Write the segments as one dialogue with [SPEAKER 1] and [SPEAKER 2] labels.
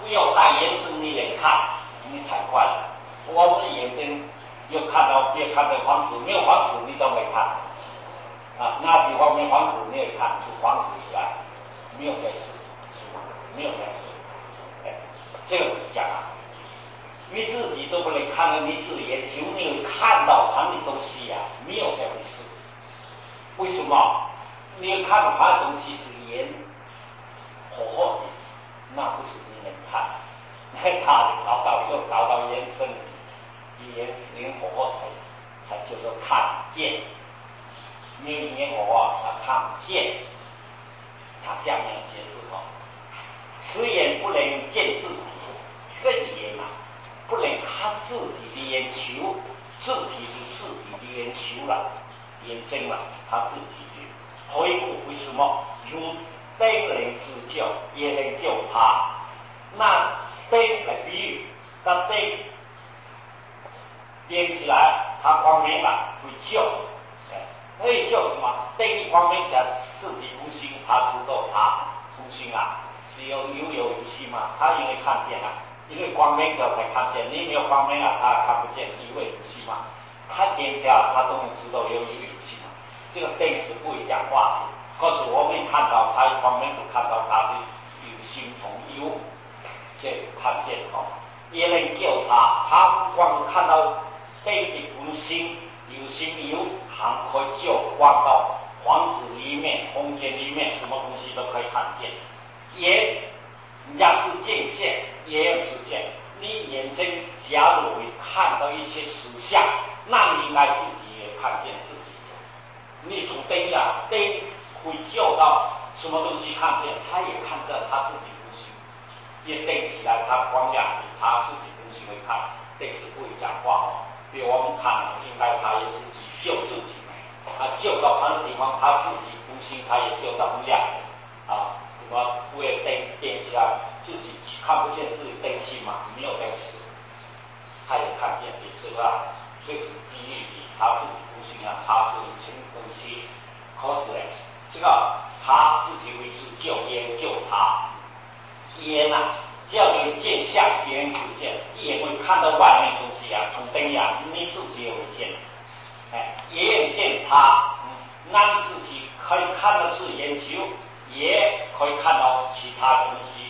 [SPEAKER 1] 不要带眼神你来看，你太快了。我们眼睛有看到，别看到房子，没有房子你都没看啊。那地方没房子你也看出房子出来，没有这事，没有这事。哎，这个是讲啊，你自己都不能看到你自己眼球，你有看到旁的东西呀、没有这回事。为什么？你有看到旁的东西是眼火候的，那不是你能看。他搞到眼神眼火候才叫做看见。没有眼火候他看不见。他下面解释说，此眼不能见自己，这个眼啊不能看自己的眼球，自己是自己的眼球了，眼睛了，他自己的回顾。为什么？如灯能自救，也能救他。那灯来比喻，当灯点起来，它光明了，会救。可以救什么？灯一光明讲自己无心，他知道他无心啊，只有心嘛，他因为看见了，因为光明就才看见，你没有光明啊，他看不见，因为无心嘛。他点下他都能知道有心嘛。这个灯是不会讲话的，可是我们看到他光明，就看到他的有心同有。这看见也能救他。他光看到灯的无心，有心有行，可以救光到房子里面、空间里面，什么东西都可以看见。也人家是见线，也有实见。你眼睛假如会看到一些实相，那你应该自己也看见自己。你从灯啊，灯会救到什么东西看见，他也看到他自己。也灯起来，它光亮，他自己东西会看，灯是不会讲话比我们看，应该他也自己救自己，他救到旁的地方，他自己东西他也救到亮啊。什么不会灯点起来，自己看不见自己灯气嘛？没有这个事，他也看见的，是吧？这是比喻的，他自己东西啊，他是清东西，可是呢，这个他自己会自救，也救他。眼啊，只要有见相，别人不见，也会看到外面东西啊，从灯呀，你自己也会见，也有见他，那你自己可以看到自己眼球，也可以看到其他东西，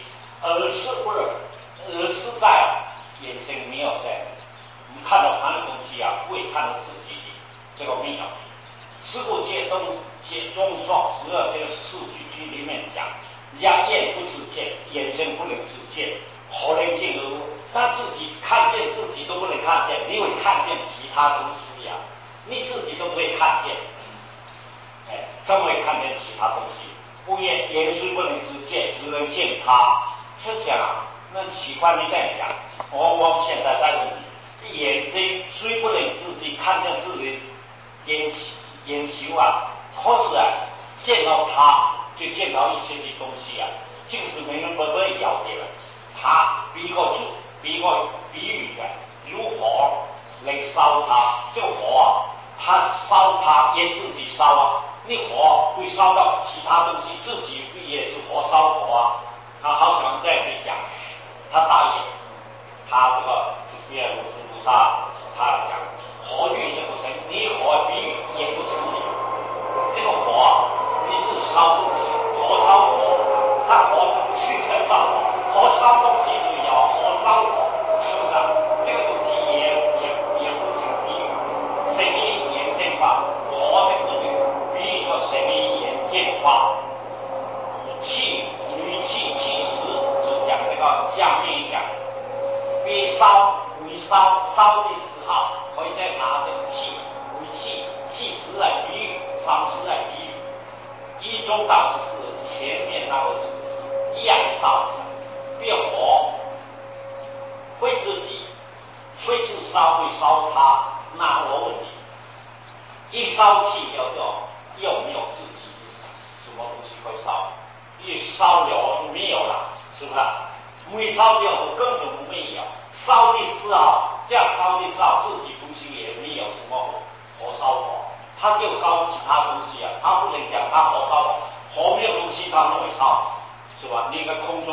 [SPEAKER 1] 而是在眼睛没有在，你看到他的东西啊，不会看到自己的，这个没有。师父解中说，除了这个四句里面讲。人家眼不自见，眼睛不能自见，何能见而无？他自己看见自己都不能看见，你会看见其他东西呀？你自己都不会看见，怎么会看见其他东西？不眼虽不能自见，只能见他。就讲啊，那奇怪你这样讲，我们现在在问你，眼睛虽不能自己看见自己眼球啊，可是啊，见到他。就见到一些的东西啊，就是没人不了解了。他比喻的，如火能烧它，这个火啊，它烧它也自己烧啊。你火会烧到其他东西，自己也是火烧火啊。他好像这样子讲，他大爷，他这个就是如是菩萨，他讲火炬就不成，你火比喻也不成立。这个火啊，你是烧自己。火烧火，他火不去全烧火，火烧东西就要火烧火，是不是啊？这个东西也不成比喻。神明眼见法，火的不对，比喻说神明眼见法。气实，就讲这个下面讲，为烧的时候，可以再拿这个气为气实来比喻，烧实来比喻。一中道是前面那个是一样的道理，越火会自己会去烧，会烧它，那我问你，一烧气叫做有没有自己什么东西会烧？一烧了没有了，是不是？没烧掉是根本没有，烧的时候这样烧的时候自己东西也没有什么火烧火。他就烧其他东西啊，他不能讲他火烧火没有东西他不会烧，是吧？你在空中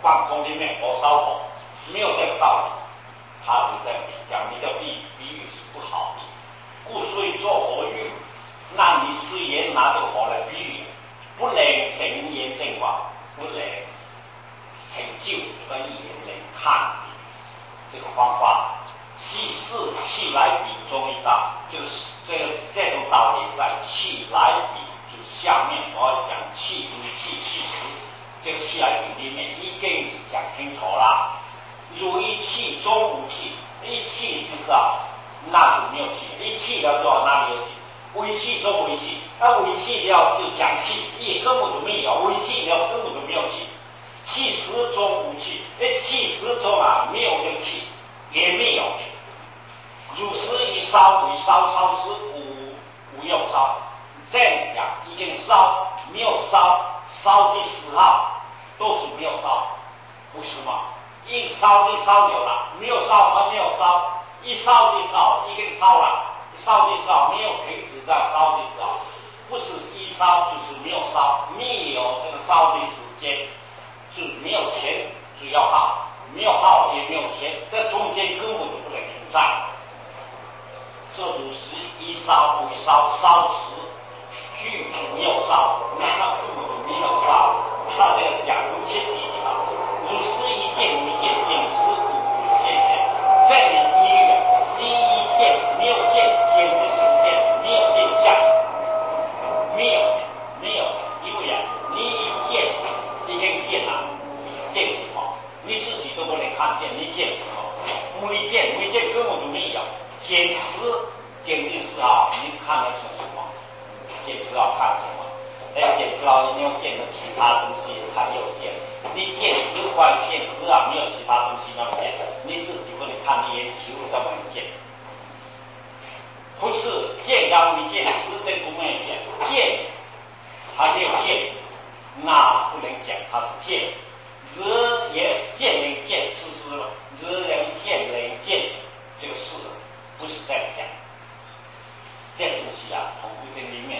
[SPEAKER 1] 放空里面火烧火，没有这个道理。他是这样讲，你的比喻是不好的。故所以做火喻，那你虽然拿这个火来比喻，不能成言正法，不能成就跟也能看这个方法。气势气来比中一道，这种道理在气来比，就是下面我讲气为气，气实，这个气来比里面一定是讲清楚了。如一气中无气，一气就知道那是没有气，一气了之后哪里有气？为气中为气，那为气了就讲气，也根本就没有；为气了根本就没有气，气实中无气，气实中啊没有这个气，也没有的。如是一烧为烧，烧时无有烧，这样讲已经烧没有烧，烧的时候都是没有烧，不是吗？一烧就烧有了，没有烧还没有烧，一烧就烧已经烧了，烧的烧没有停止在烧的时候，不是一烧就是没有烧，没有这个烧的时间，是没有钱只要耗，没有耗也没有钱，这中间根本就不能存在。这就是一烧为烧，烧时具没有烧，那根本就没有烧。他这个讲不清楚啊。如是一见为见，见时无见见。这里第一见没有见，见的时间没有见相，没有，因为啊，你一见已经见了，见什么？你自己都不能看见，你见什么？没见根本就没有。见的时候，你看的是什么？见时候看什么？见时候你要见的其他东西才有见。你见时观见时啊，没有其他东西那么见，你自己不能看你眼球怎么能见？不是见刚为见，实在不能见。见它没有见，那不能讲它是见。人也见能见，人人见能见，这个事不是这样讲。这东西啊，从古典里面，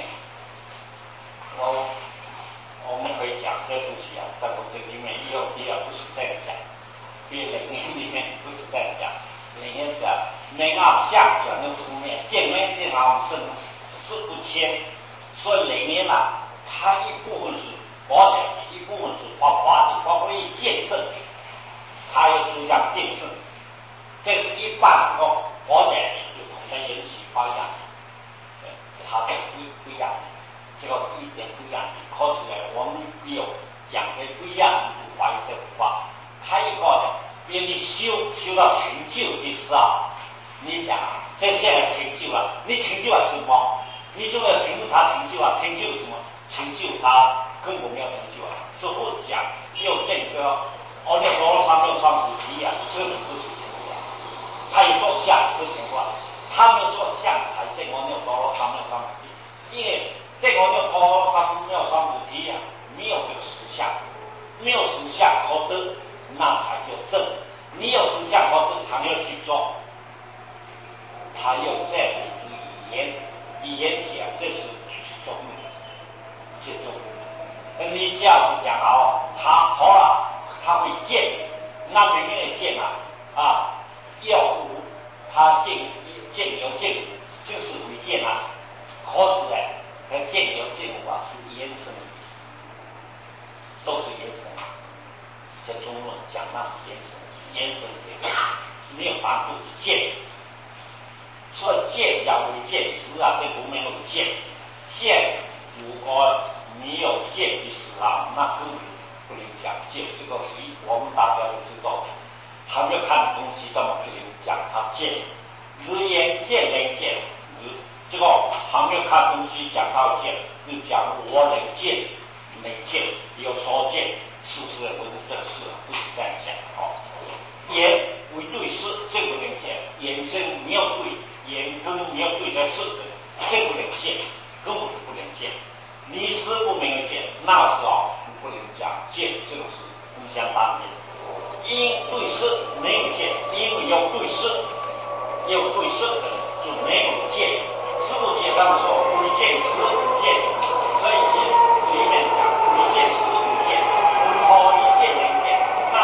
[SPEAKER 1] 我们可以讲这东西啊，在古典里面也不是这样讲，比如灵验里面不是这样讲。灵验讲明暗相转的书面，见面见好生事不迁，所以灵验啊，它一部分是佛的，一部分是法的，法为见证，它要主张见证。这个一般说佛的就同的缘起发样，它的不一样，这个一点不一样。可是呢，我们有讲的不一样，就怀疑这法。它一个呢，比如你修到成就的时候，你想这现在成就了，你成就了什么？你就要成就他成就啊，成就什么？成就他根本没有成就啊。之后讲要见这个那罗上没有上主题啊，这不是成就啊。他有做相不成就啊，他没有做相才见我那罗上没有上主题，因为这个那罗上没有上主题啊，没有这个实相，没有实相可得，那才叫正。你有实相可得，他要去做，他有这样的语言体啊，这是中的，这中的。你这样子讲他好了，他会见，那明明的见要他见有见，就是会见啊。可是呢，他见有见啊，是延伸的，都是延伸。在中论讲那是延伸的，没有反复是见。所以见要为见时啊，这不没有见。见如果没有见的时候，那根本不能讲见。这个我们大家都知道的，还没有看的东西，怎么可能讲它见？日言见能见，这个还没有看东西讲到见，就讲我能见，有所见，事实不是这事，不是这样讲。言为对事，这不能见；眼睛没有对，眼睛没有对待事的，这不能见，根本是不能见。你师不能见，那个时候不能讲见，这个是互相当的。因对事没有见，因为要对事，要对事的就没有见。师不见，当说为见时无见，所以里面讲为见时无见，为何一见能见？那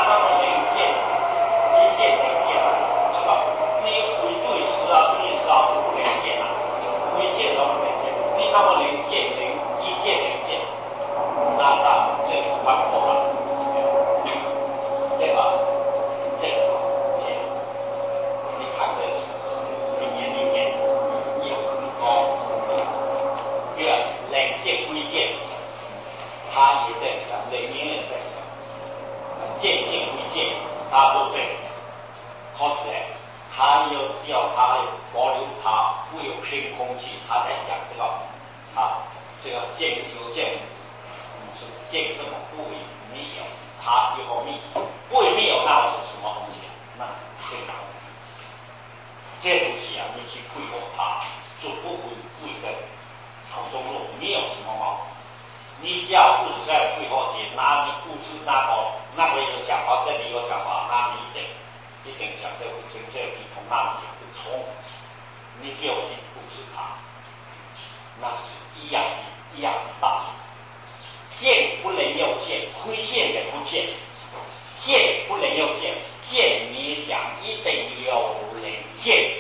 [SPEAKER 1] 他都对，可是他他保留他不有偏空气，他在讲这个这个见有见是见什么不为没有，他有个密不为没有，那是什么东西啊？那是这个这东西你去配合它，就不会跟口中论没有什么毛病。你只要不是在配合你，那你不知那个有讲话，这里有讲话，那你一定讲这跟这不同，那你也不通。你只有去不知它，那是一样的道理。见不能又见，亏见也不见。见不能又见，见你讲一定有人见。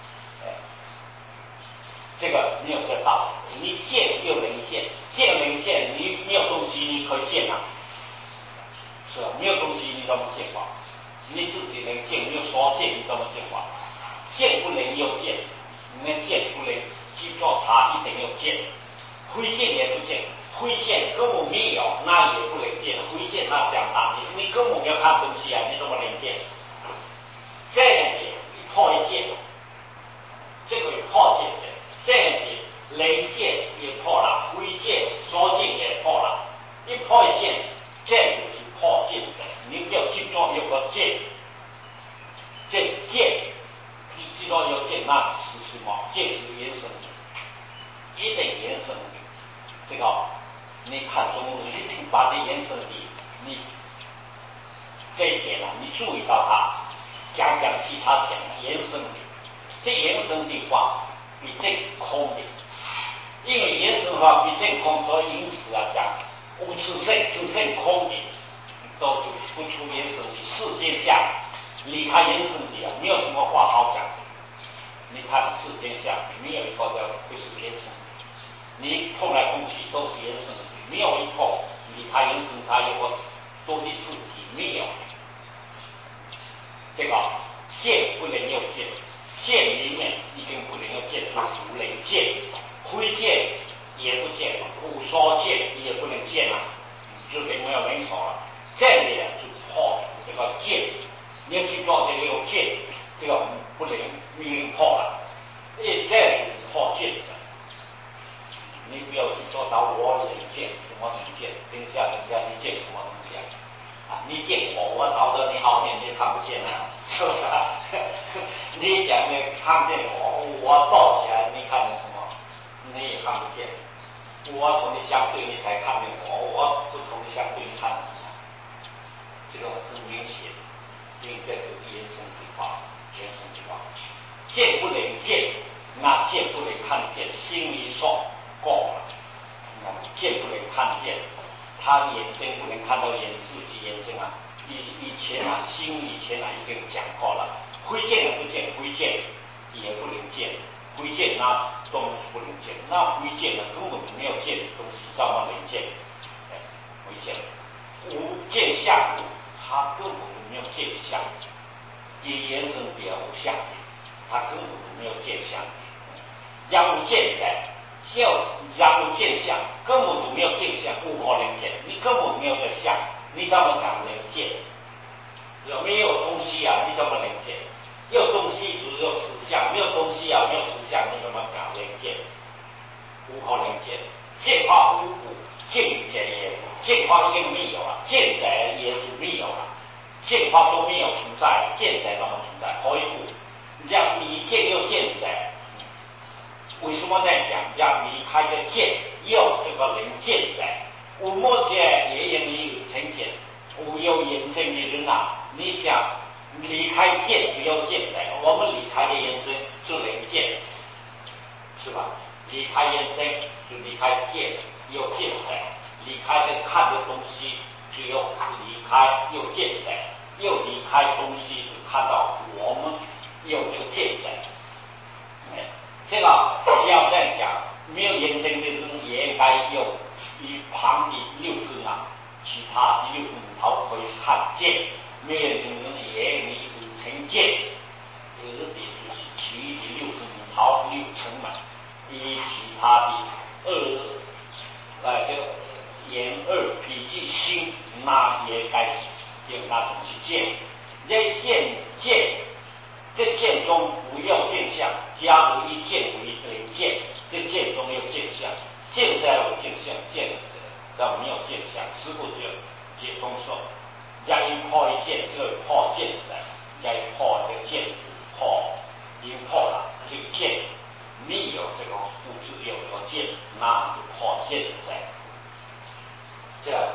[SPEAKER 1] 这个没有这道理。你见又能见，见能见，你没有东西你可以见啊，是吧？没有东西你怎么见法？你自己能见，没有说见你怎么见法？见不能又见，你能见不能去做它，一定要见。亏见也不见，亏见根本没有，那也不能见。亏见那相当你根本要看东西啊，你怎么能见？这样子一破一见，这个破见的，这样子能见也破了，亏见说见也破了，一破一见，这就是破见的。你要记住有个见，这见，你知道有见，那是什么？见是延伸的，一定延伸的。这个你看中文一定把这延伸的，你这一点你注意到它，讲其他讲延伸的，这延伸的话比这空的，因为延伸的话比这空，所以因此讲无自性只剩空的，都就不出延伸的世间相，离开延伸的没有什么话好讲。你看世间相没有一个叫不是延伸的，你碰来碰去都是延伸的，没有一碰离开延伸，它有个多的自体没有。这个见不能又见，见里面一定不能又见，就是不能见，亏见也不见，不说见也不能见啊，就没有人说了。这里就破这个见，你要去做这个有见，这个不能明破了，这就是破见的。你不要去做到我能见，什么能见？天下人家你见什么东西啊？你见我找到你后面你看不见啊，是不是啊？你讲你看见我抱起来，你看见什么？你也看不见。我同你相对，你才看见我不同你相对，你看见什么？这个很明显，因为这个延伸的话，见不能见，那见不能看见，心里说过了，见不能看见，他眼睛不能看到自己眼睛啊。以前心以前已经讲过了，亏见也不见，亏见也不能见，亏见那东西不能见，那亏见根本没有见的东西，怎么能见？亏见无见相，他根本没有见相，也延伸别无相，他根本没有见相。然无见在，然无见相，根本就没有见相，无可能见，你根本没有这相，你怎么讲能见？有没有东西你怎么能见？有东西只有实相，没有东西没有实相，你怎么讲能见？无可能见。见化无故，见在也见化都没有了，见在也就没有了，见化都没有存在，见在怎么存在？何以故？让你见又见在，为什么在讲让离开的见又这个能见在？无莫见也因为有成见，无有眼睛的人你讲离开见就要见在，我们离开的眼睛就能见，是吧？离开眼睛就离开见，有见在，离开的看的东西只有离开又见在，又离开东西就看到我们有这个见在。这个只要这样讲，没有眼睛的人也应该有一旁的六根其他的六根头可以看见，没有眼睛的人也有成见，有的就是其余的六根头六尘嘛，以其他的这个眼耳鼻意心，那也该有那种去见， 这见中不要见相，假如一见为零见，这见中有见相，见在有见相，见要没有见相，师父就解中说，假因破一见，就破见在，假因破这个见字破，因破了这个见，没有这个物质有这个见，那就破见在，这个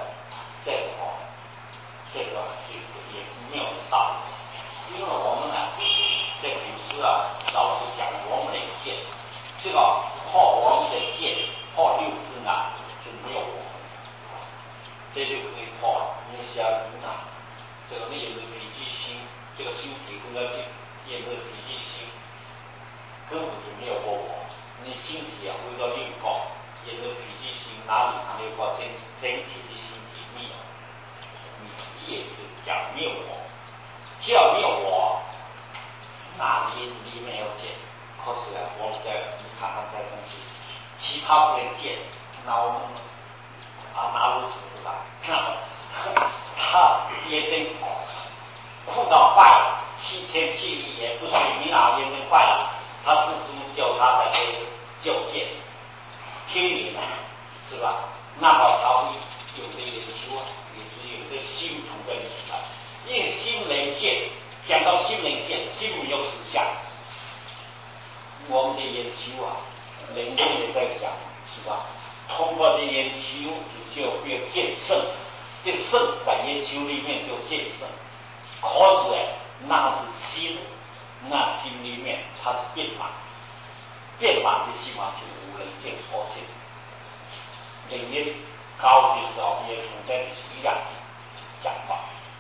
[SPEAKER 1] 也没有道理，因为我们呢，这个平时老是讲我们的见，这个破我们的见，破六根就没有我们，这就可以破了。你想这个念的脾气心，这个心体跟个念的脾气心，根本就没有过我。你心体回到六个，念的脾气心哪里还有个整体的心体没有？你也是讲没有我。只要没有我，那你没有见。可是我们你看看这东西，其他不能见，那我们哪如此不然？他眼睛哭到坏了，7天7夜也不睡，你眼睛坏了，他是怎么叫他在这救见？听你呢，是吧？那么他会有的研究也是有的心图的理论。因为心能见，讲到心能见，心没有实相。我们的研究人家也在讲，是吧？通过的研究就会见圣，这圣在研究里面就见圣。可是那是心，那心里面它是变满，变满的希望就无人见可见。人家高的时候也从这里是一样讲法。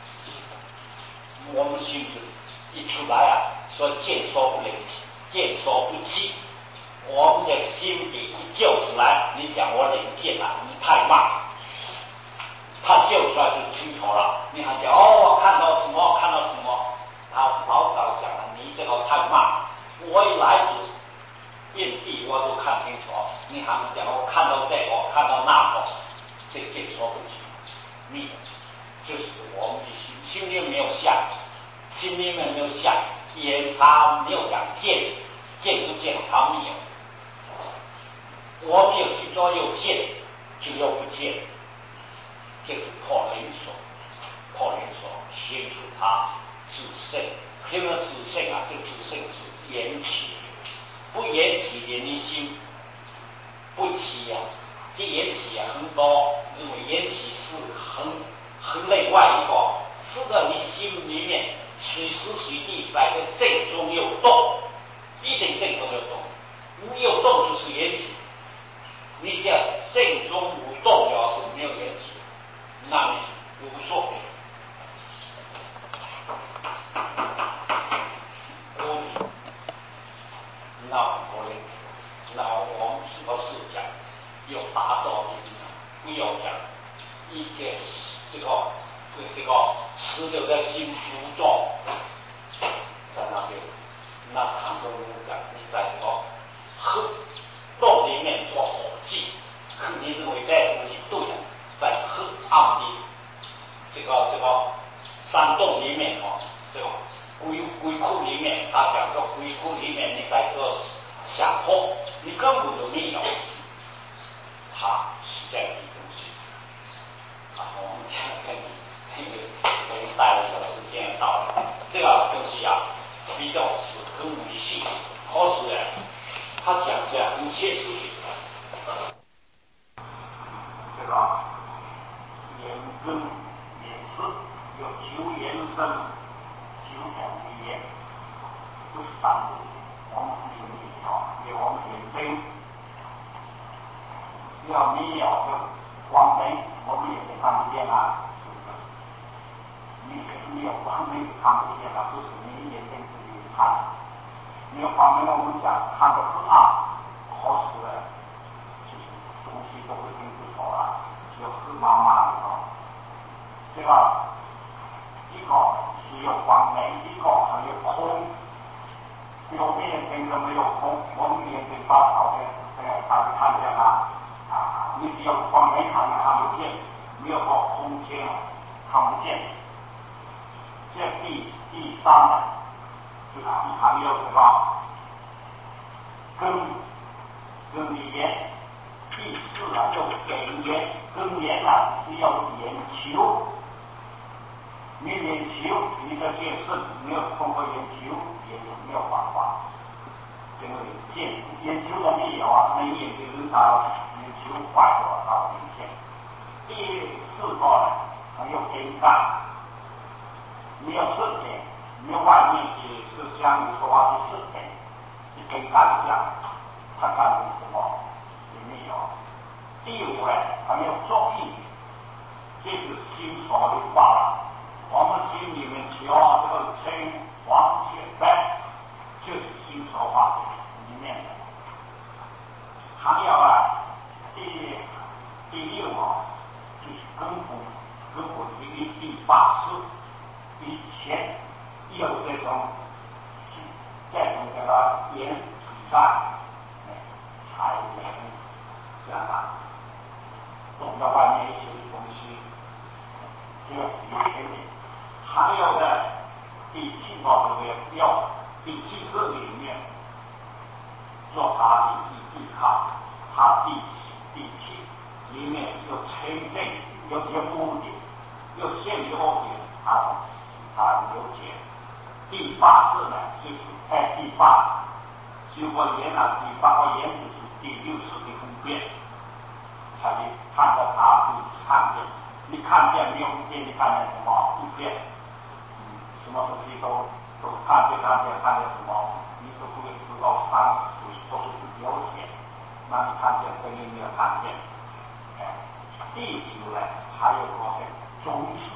[SPEAKER 1] 我们心智一出来说见说不灵，见说不记。我们的心里一救出来，你讲我灵见你太慢。他救出来就清楚了，你还讲我看到什么看到什么，他老早讲了，你这个太慢。我一来就遍地我都看清楚，你还讲我看到这个看到那个，这见说不记，你就是我们的心里没有相，心里面没有相，也他没有讲见不见，他没有。我们有去做有见，就有不见，就是破灵所，显出他自性。什么自性这自性是缘起，不缘起的你心不起这缘起很多，因为缘起是很另外一个，是在你心里面随时随地在这正中有动，一定正中有动，没有动就是缘起。你讲正中无动，要是没有缘起，那你无所谓。那我们是不是讲有达到的？不要讲一件这个持留在心浮躁，在那边，那常中讲你在这个黑洞里面做火计，你认为这东西对的，在黑暗的这个山洞里面这个鬼窟里面，他讲说鬼窟里面你在这想破，你根本就没有，它是这样的东西。我们讲给你带了一个时间到了，这个东西比较是很迷信，可是他讲起来很切实际。这个眼根眼识有9眼生9种语言，不是单独我们有一条，有我们眼睛，要没有的光明，我们眼睛看不见是不是？你没有光明看不见不是你眼睛自己看。没有光明，我们讲看得很暗，可是就是东西都会听不着就黑麻麻的这个一个是有光明，一个还有空。有的眼睛都没有空，我们眼睛发烧的他会看见你只有光明看不见，没有个空间看不见。这这第三呢，就是还有这个庚寅。第四啊，就庚寅，庚寅啊是要研究，你研究你的建设没有通过研究也就没有办法，因为研究东西有啊，那研究到研究坏了到明天。第四个呢，还有根干，没有四点，没有外面也是相对说话是四点，是根干下，它干的什么？没有。第五呢，还没有作意，这是心所的话了。我们心里面求这个称王显白，就是心所话里面的。还有啊，第六啊，就是根本的第八识，以前有这种这个言存在，才能这样啊。懂得外面一些东西，这个是有前面。还有的第七个这个要第七识里面做它的依靠，它第七里面有纯正，有些目的，有现有的它了解。第八识呢，就是第八，如果言啊，第八个言就是第六识的分辨。才看到它不看见，你看见没有一遍？你看见什么？一遍，什么东西都看见什么？你都不会知道三水都是了解，那你看见等于没有看见。第九呢，还有个中识，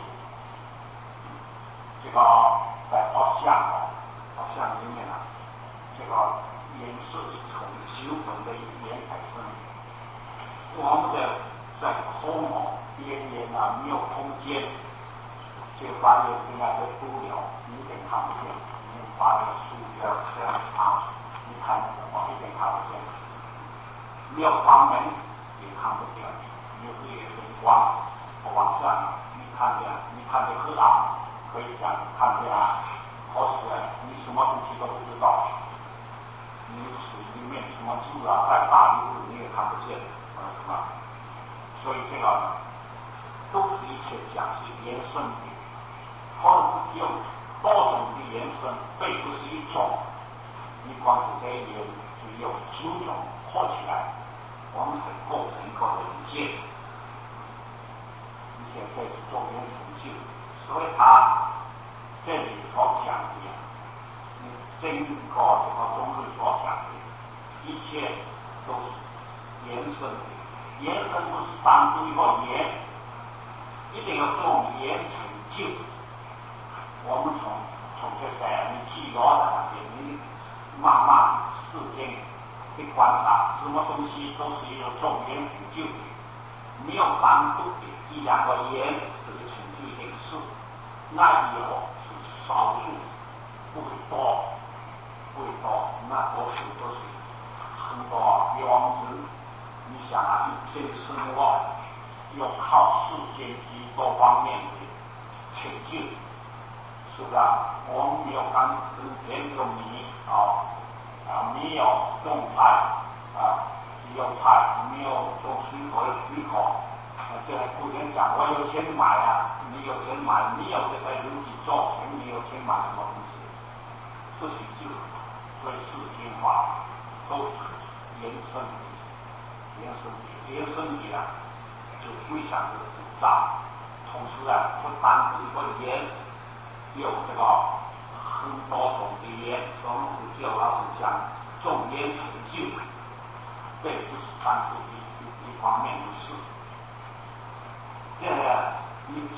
[SPEAKER 1] 这个在奥项里面啊，这个颜色是从基本的颜产生。我们的在空边缘啊，没有空间，这个把眼睛啊都堵了，你一点看不见。你把那个树这样长，你看什么一点看不见。没有光门也看不见，没有日月灯光往上，你看见黑暗，可以讲看见啊，可是你什么东西都不知道。你水里面什么字啊，再大的字你也看不见。所以这个都是一切讲是延伸的，或者有多种的延伸，并不是一种。你光是这一点就有9种合起来，我们才构成一个人界。你现在是做延伸性，所以他这里所讲的，整个这个中日所讲的，一切都是延伸的。延伸不是单独一个言，一定要做言成就。我们从这个你记牢的你慢慢时间的观察，什么东西都是有做言成就的，没有单独的一两个言就是成就一件事，那有是少数，不会多，那都是很多比我们你想啊，一天生活要靠世间及多方面的成就，是不是啊？我们没有没有米没有种菜只有菜，没有种水果的水果。这不能讲我有钱买啊，你有钱买，你有这个自己做钱，你有钱买什么东西？这是就所以世间法都是延伸的。延伸体啊，就非常的复杂，同时啊，不单是一个言，有这个很多种的言，所以我们就老是讲重言成就，这不是单独一方面的事。这个你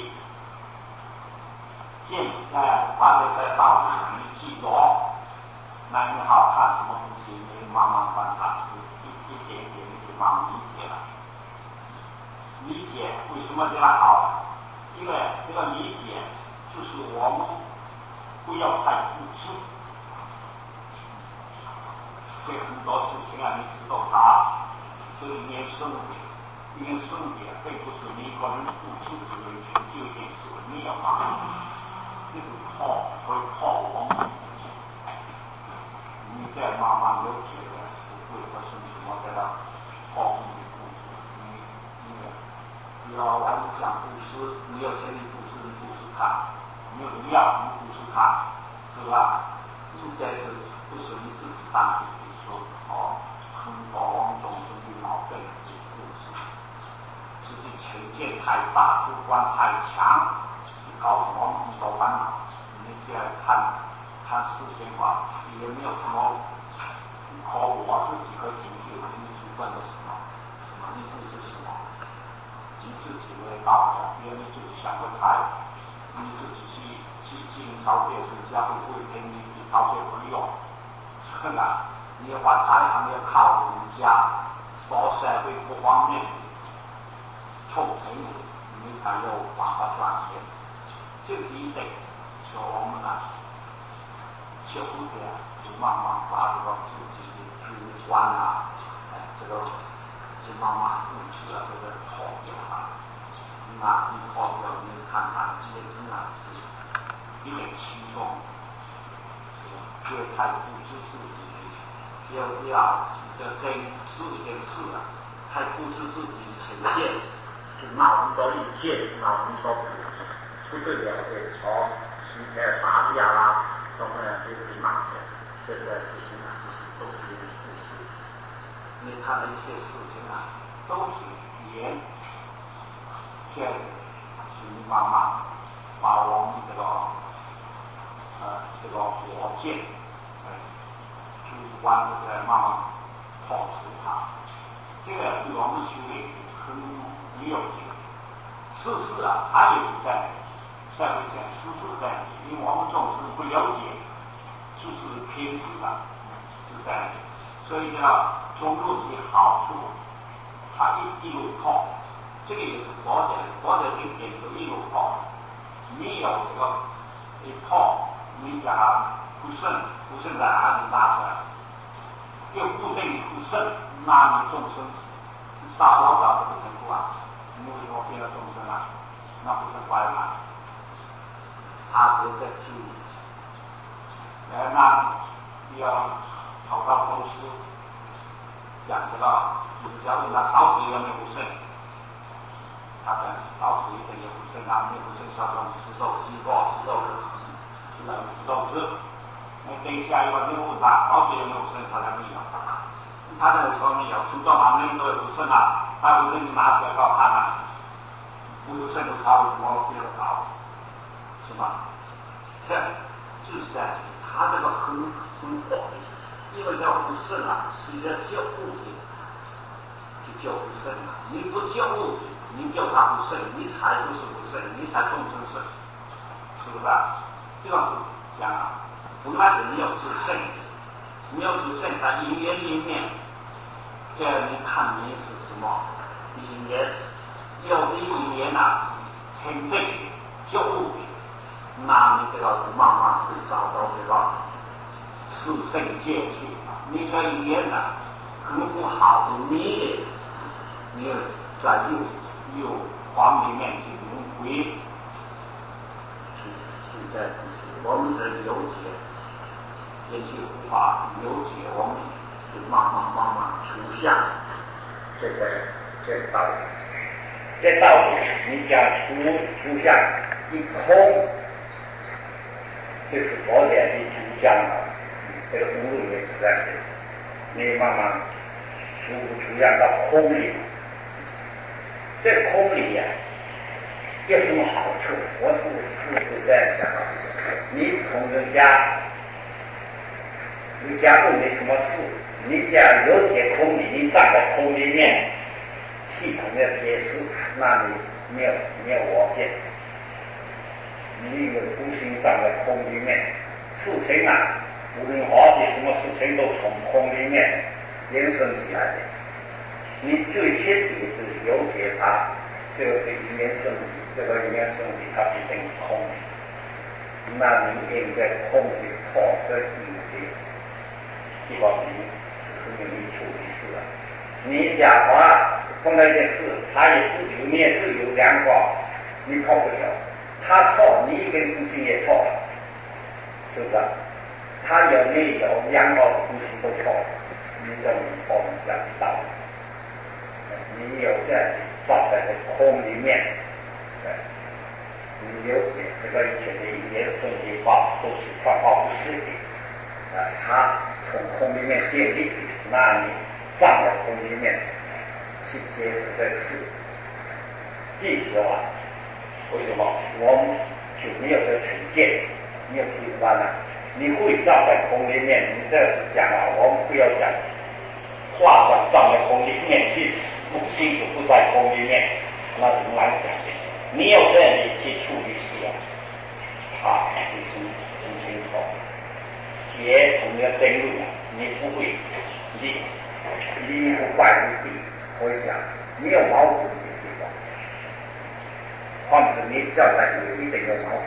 [SPEAKER 1] 把这些道理你记住，那你好看什么东西，你慢慢观察，一点点你就慢慢理解了。理解为什么这样好？因为这个理解就是我们不要太固执。这很多事情啊，你知道它这里面生的，并不是你一个人固执只能成就一件事，没有啊。 就是破会破我们。你再慢慢了解的，不会发生什么这个破坏的故事。你要我们讲故事，你要建立故事，你故事看；你有料，你故事看，是吧？应该是不是你自己当的说很多我们众生的毛病的故事，自己成见太大，主观太强，搞成我们很多烦恼。你这样看世间话，也没有什么和我自己和情绪你主观的什么，你自己是什么？你自己的道德，因为你自己想不开，你自己去找别人家会不会给你找别朋友？是吧？你要发财还要靠人家，做社会不方面促成你才有办法赚钱。这是一点，说我们学会的就慢慢把这个自己的主观这个就慢慢布置了这个破掉了。你破掉，你看看这些真的是一点轻松，别太布置自己，要跟世间事太布置自己成见，就闹很多意见，闹很多不对了解打架啦，都就是骂的，这个事情都是故事。你看的一些事情都是缘，这样是慢慢把我们这个火箭，主观的在慢慢破除它。这个对我们修炼很了解。事实它也是在社会上事实在，因为我们众生不了解，就是偏执是在，所以中路的好处，它一路破，这个也是佛的经典就一路破。你有这个一破，你讲不顺在哪里拿出来？又不定不顺，那你众生老早就不成功你为什么变了众生那不是怪吗？他都在注意。那要跑到公司讲这个，就是要问他老子有没有不顺？他讲老子一点也不顺没有不顺，小众吃肉鸡肉吃肉吃肉吃。等下一个你问他老子有没有不顺，他讲没有。他认为说没有，初中每人都有不顺他不顺你拿出来告他不顺就他为什么别人搞？是吧？这就是这样，他这个很火的，因为叫不顺是一个救物的，就救不顺你不救物的，你救他不顺，你才不是不顺，你才众生顺，是不是这个是讲本来是没有自顺的，没有自顺在因缘里面，这你看你是什么因缘？有的因缘成正的救物的。那你这个慢慢会找到这个四圣界去。你这语言很不好的，你在右方里面去轮回，是在我们的了解，也就无法了解，我们就慢慢出现这道理。这道理你讲出现一空。就是佛典的主讲这个无论为自然的，你慢慢出现到空里，这空里有什么好处？我是这样讲的，你从人家问你什么事，你讲了解空里，你站在空里面系统的解释，那你没有我见。你有无心站在空里面，事情无论何的什么事情都从空里面延伸起来的。你最切底是了解它，这个因缘生理，这个因缘生理它必定是空的。那你应该空的破这因的地方是你处理事你讲话碰到一件事，它也自由，你也自由两个，你破不了。 他错，你一根不行也错，是不是？他有你有两个不行都错，你就我们讲道理。你有在放在这空里面，你了解这个一切的语言圣经话都是创造不是的，他从空里面建立的，那你站在空里面去接受这个事，即使为什么我们就没有这成见？没有提出来呢？你会站在空里面，你这是讲我们不要讲话讲站在空里面去，不清楚不在空里面，那怎么来讲的？你有这样的去处理事就是很清楚。也同样争论，你不会，你不怪不对，我讲没有矛盾的地方，况且你只要在有一定有矛盾，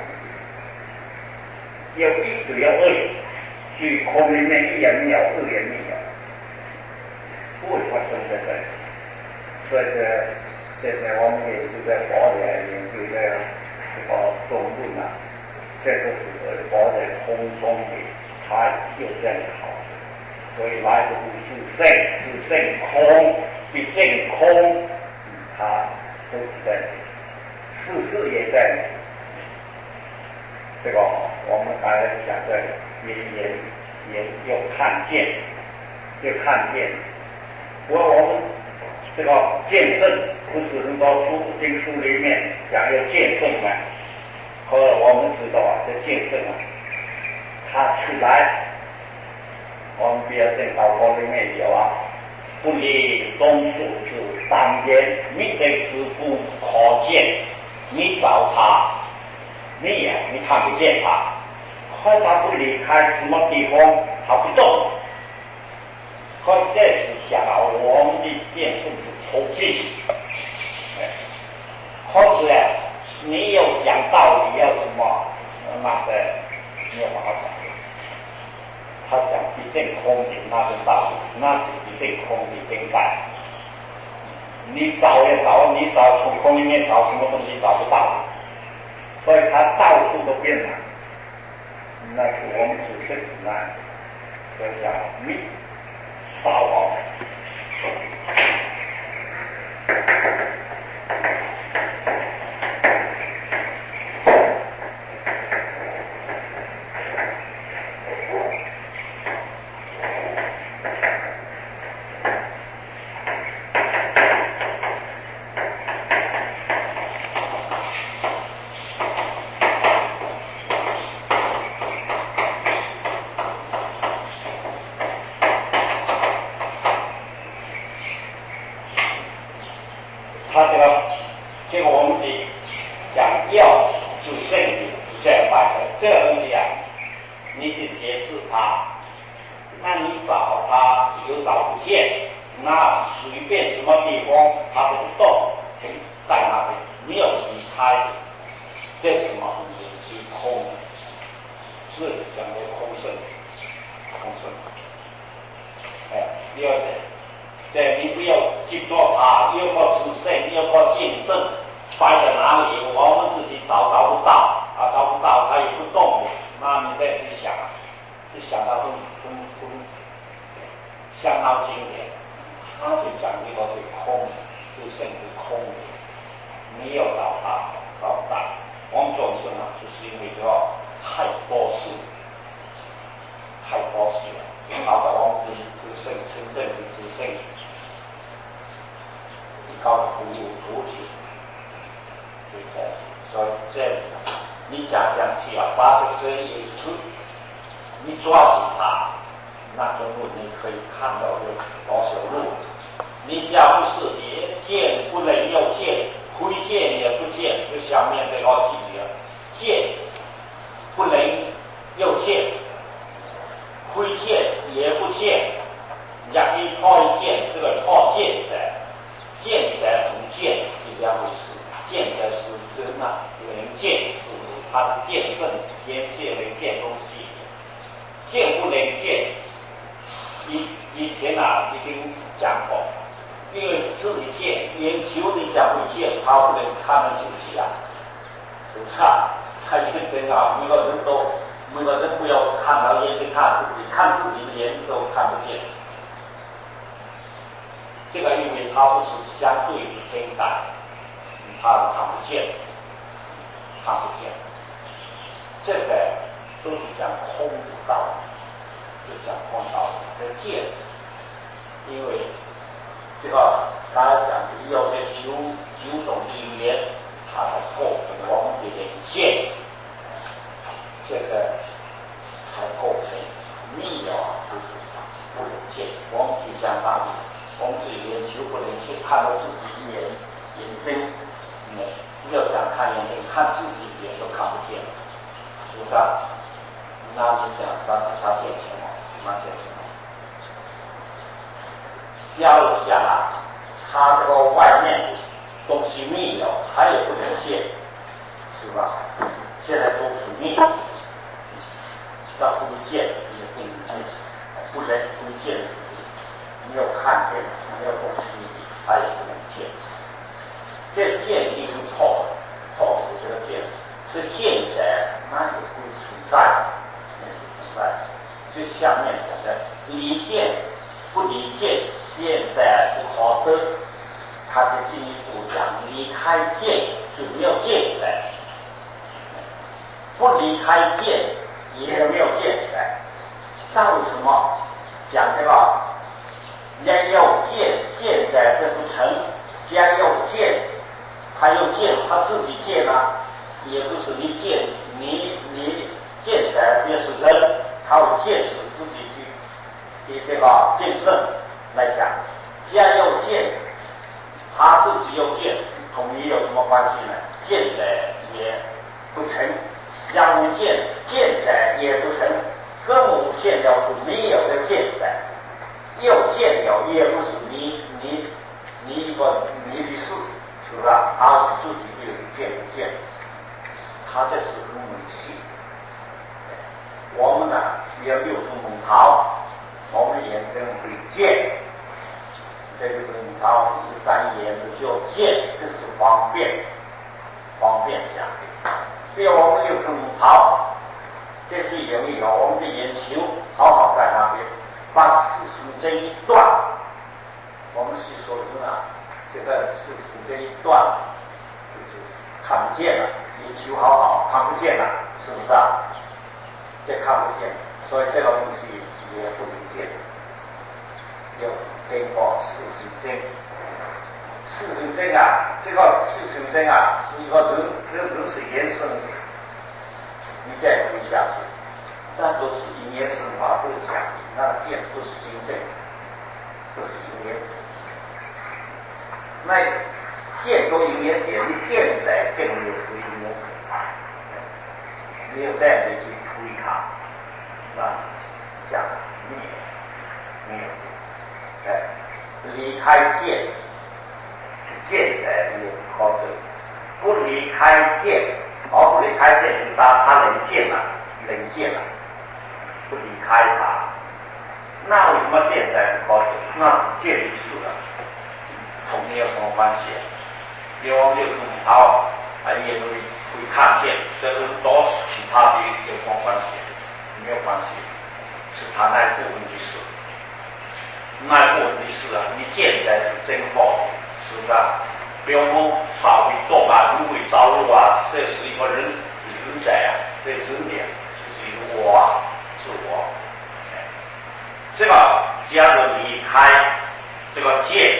[SPEAKER 1] 有一就有二，去空里面一也没有，二也没有，不会发生这个事。所以现在我们也就在佛的研究这个中论这个是佛的空中的，他有这样好，所以来自自性，自性空，必性空，他都是这样的，事也在的。这个我们刚才讲的也有看见，我们这个见圣，不是很多经书里面讲有见圣吗？和我们知道这见圣它出来，我们比较正道观里面有不离东树之当间，你得自不可见，你找他，你看不见他，可他不离开什么地方，他不动。可这是讲我们的见圣是透镜，可是你有讲道理，要什么那个没有办法讲。他讲必定空的那是道理，那是必定空的定代。你找也找，你找从空里面找什么东西找不到，所以他到处都变了。那是我们只是那，所以讲你少他这个我们的讲要自性的这样摆的，这个东西你去解释它，那你找它又找不见，那随便什么地方它都不动，在那边没有离开，这是什么东西？是空，是讲的空性。第二点。对，你不要去做它，又个自性，又个见证，摆在哪里？我们自己找不到，找不到，它也不动，那你再去想，就想到很相当经典。他就讲一个对空，自性是空的，没有找它，找不到。我们做事就是因为这个太多事了，搞得我们自性真正的自性。搞得不如主体，对不对？所以这你讲起把这个演出，你抓紧它，那中路你可以看到有多少路。你假不是也见不能又见，非见也不见，就下面这个几个见不能又见，非见也不见，讲一套一见，这个套见的。见者同见是两回事，见者是指能见，是他的见圣，眼界能见东西，见不能见。以前已经讲过，因为自己见，眼球你讲不见，他不能看得进去是不是啊？他眼睛啊，每个人不要看到眼睛看自己，看自己的眼睛都看不见。这个因为它不是相对的天感，它看不见，看不见。这个都是讲空的道理，就讲空道理。这见，因为这个刚才讲的有这九种的语言，它才构成我们的眼见，这个才构成密啊，不能见。我们就相当于我们这眼球不能见，看到自己眼睛，要想看眼睛，看自己的眼都看不见，是不是啊？那就讲啥见钱嘛，什么见钱嘛？假如讲啊，它这个外面东西密了，它也不能见，是吧？现在都是密，它不见也不能见，不见，没有看见，没有东西密，它也不能见。这见一个破除这个见，是见在那也会存在，就下面讲的离见不离见，见在不可得，他就进一步讲离开见就没有见在，不离开见也没有见在。那为什么讲这个人要见在这不成，既然要见，他又见他自己见啊，也不是你见在也是人，他会见识自己的这个见证来讲。既然要见，他自己又见，同你有什么关系呢？见在也不成，让无见在也不成，更无见了是没有的见在，又见了也不是你一个你的事，是不是啊？而是自己的见不见，他这是很迷信。我们呢需要六种门桃，我们眼睛会见，这个门桃一单眼睛就见，这是方便讲的。只要我们六种门桃，这是有我们的眼球好好在那边，把视神这一段，我们是说什么呢？这个视神这一段就是看不见了，眼球好好看不见了，是不是啊？这看不见，所以这个东西也不能见。有经过视神经，视神经啊，这个视神经啊是一个人是延伸的，你再推下去，那都是因缘生法都讲的，那个见不是经证，都是因缘。那见都因缘点，你见在更有是因缘点，没有这样的去推它，那讲没有，离开见，见在也不可得，不离开见，不离开见，他能见了，不离开它，那为什么见在不可得？那是见的事了，同你有什么关系？因为我们有空好也会看见，这跟都是其他的有什么关系？没有关系，是他那部分的事。那部分的事啊，你见在是真好，是不是啊？比如我们法会做啊，如会造物啊，这是一个人在啊，这人点就是一个我啊，是我。这个假如离开这个见，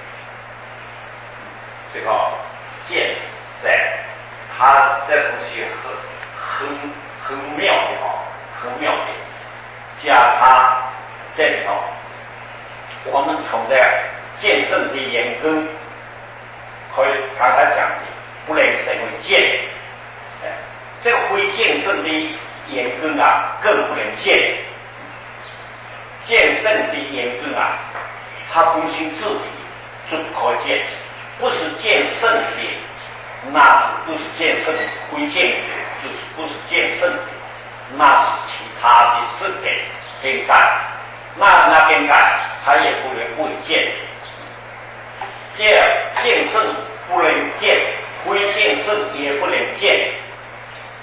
[SPEAKER 1] 这个见在，它这东西很妙的很妙的，加它这里头。我们从这见圣的眼根，可以刚才讲的，不能成为见，这个会见圣的眼根啊，更不能见。见圣的眼根啊，它功行自体是不可见，不是见圣的，那是不是见圣会见的，就是不是见圣的，那是其他的事根感，那根感。他也不能见，见圣不能见，非见圣也不能见，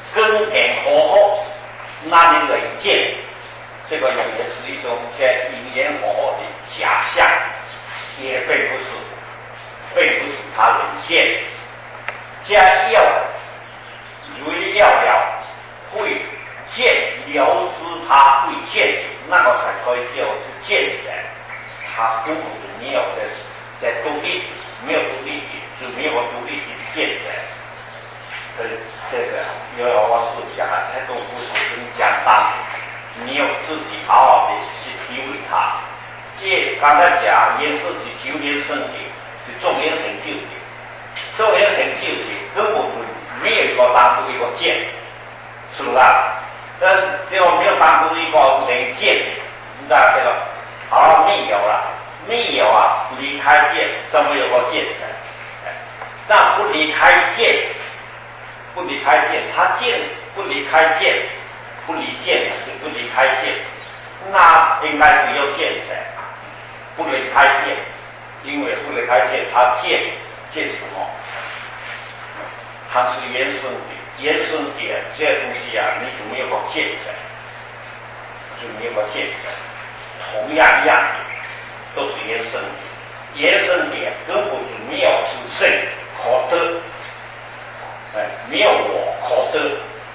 [SPEAKER 1] 根田火候，那你冷见，这个也是一种在因缘火候的假象，也并不是它冷见。加药，有的药了会见了知它会见，那个才可以叫见者。它根本就没有在独立，没有独立的，就没有独立的见者。这个因为我是讲这种不是很简单的，你要自己好好的去体会它。刚才讲也是9年生的，是中年成就的，中年成就的根本就没有一个单独一个见，是不是啊？这个没有单独一个能见，你知道这个好没有了，没有啊，离开见，怎么有个见成？但不离开见。不离开见，他见不离开见，不离见就不离开见，那应该是有见者，不离开见，因为不离开见，他见什么？它是原生的，原生的这些东西啊，你就没有个见者，就没有个见者，同样的都是原生的，原生的根本就没有自性可得。没有我可得，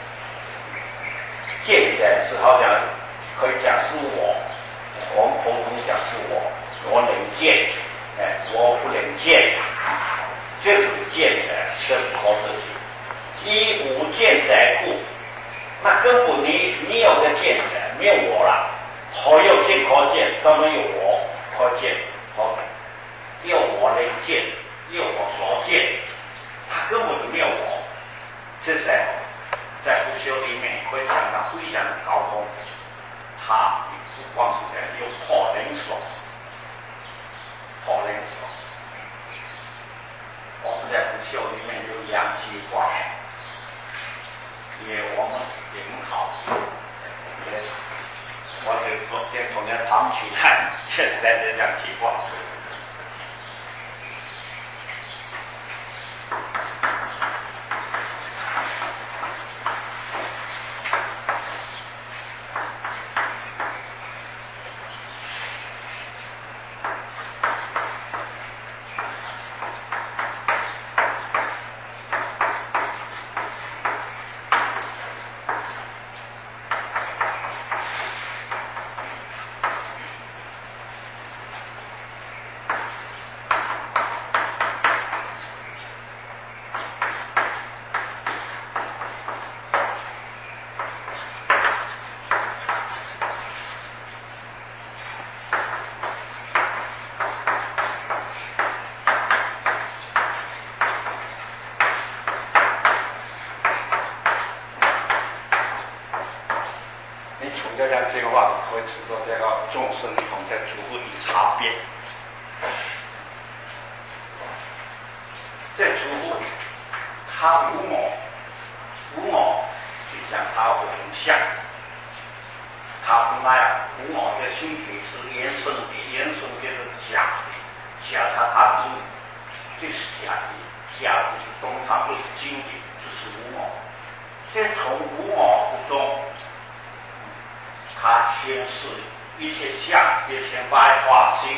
[SPEAKER 1] 见者是好像可以讲是我们普通讲是我能见，我不能见，这是见者，这不可得的。一无见者故，那根本你没有个见者，没有我了，何有见可见？怎么有我可见？有我能见，有我所见，它根本就没有我。这是在不修里面会讲到非常的高峰，它不光是在有破灵所，我们在不修里面有阳气化，也我们也很好，我就昨天同样谈起来，确实在这阳气化。这样这话会知道这个众生同在诸物的差别。这诸物它无我就像它无相，它不那样，无我的身体是原生的，原生就是假的，假它就是假的，假的是中它不是真的，这是无我。这从无我之中。它先是一切相，一切外化心。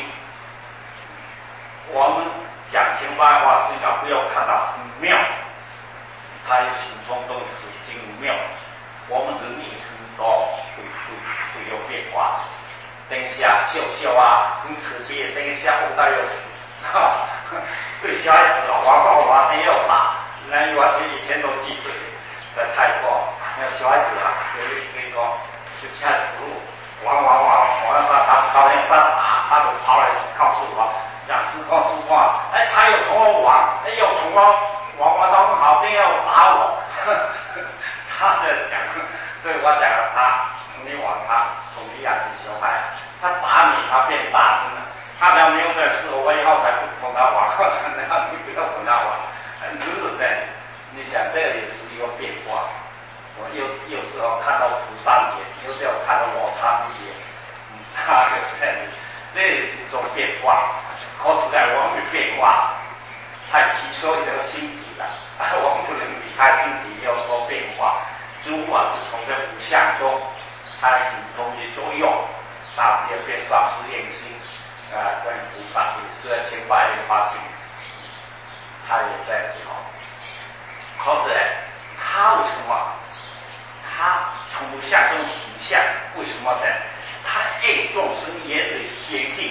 [SPEAKER 1] 我们讲情外化心啊，不要看到很妙，它有心中都是精妙。我们人也很多会有变化。等一下笑啊，很慈悲，等一下后代又死。对小孩子啊，玩真要傻。那我以前都记得，在泰国，那小孩子啊，有一个。就下食物，玩，他导演他打，他就跑来告诉我，讲师傅，他有同我玩，有同我玩得很好，定要打我，他在讲，所以我讲他，你玩他，同样是小孩，他打你，他变大，真的，他只要没有在事，我以后才不同他玩，然后你不要跟他玩，就是这样，你想这也是一个变化。我有时候看到菩萨脸，有时候看到罗刹的脸，他就是这样，这也是一种变化。可是呢，我们的变化太吸收这个心体了，我们不能离开心体，要说变化。 中，他心中的作用，他也变丧失人心，跟菩萨虽然千百年发心，他也在之后。可是他为什么？他从不像这种形象，为什么呢？他爱众生也得坚定，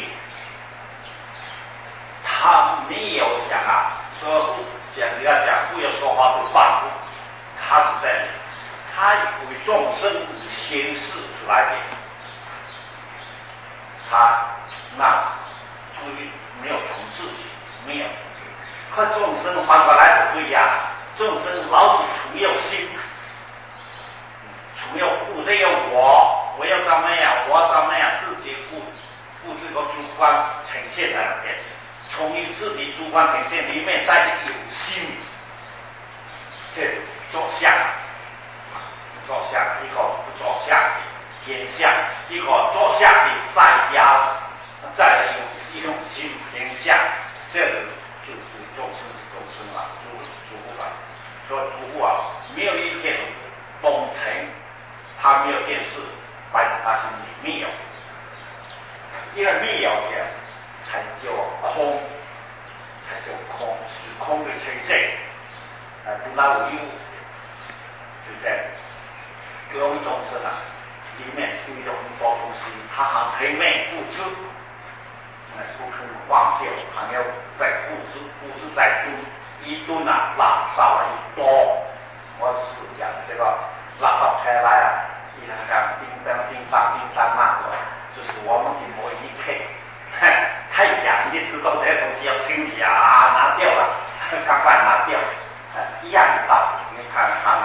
[SPEAKER 1] 他没有讲说不要讲不要说话就放过，他是在他为众生显示出来的，他那注意没有从自己，没有从自己，可众生反过来不对呀，众生老是存有心。没有不得有我要怎么样，我怎么样，自己不这个主观呈现在那边，从你自己主观呈现里面再有心，这做相，一个不做相的偏相，一个做相的再有一种心偏相，这个就众生了，诸不了，所以诸不没有一片风尘。他没有电视，摆在他心里没有，因为没有的才叫空，是空的存在，不那无一物，就在各种众生里面有一种很多东西，他还陪昧不知，不肯忘掉，还要在不知在蹲，一蹲拉少了一多，我是讲这个拉少开来你看看叮当那个，就是我们的某一刻，太响，你知道这东西要清理拿掉了，赶快拿掉，一样的道理。你看他